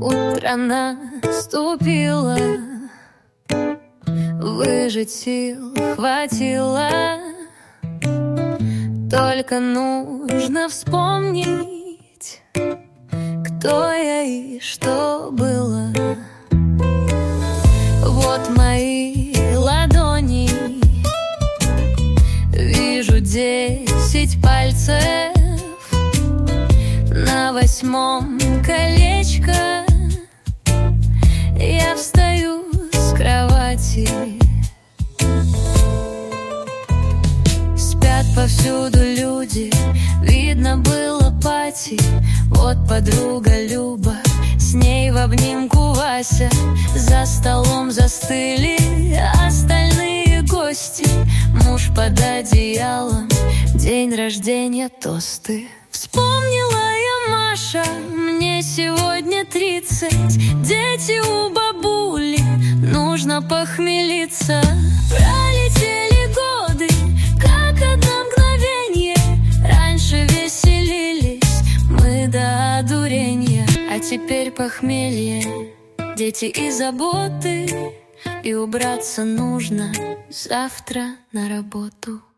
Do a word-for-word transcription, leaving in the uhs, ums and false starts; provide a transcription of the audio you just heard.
Утро наступило, выжить сил хватило. Только нужно вспомнить, кто я и что было. Вот мои ладони, вижу десять пальцев, на восьмом колечко. Я встаю с кровати. Спят повсюду люди, видно было пати. Вот подруга Люба, с ней в обнимку Вася. За столом застыли остальные гости. Муж под одеялом, день рождения, тосты. Вспомнила я, Маша, мне сегодня тридцать. Дети у бабули, нужно похмелиться. Пролетели годы, как одно мгновенье. Раньше веселились мы до одуренья, а теперь похмелье, дети и заботы. И убраться нужно завтра на работу.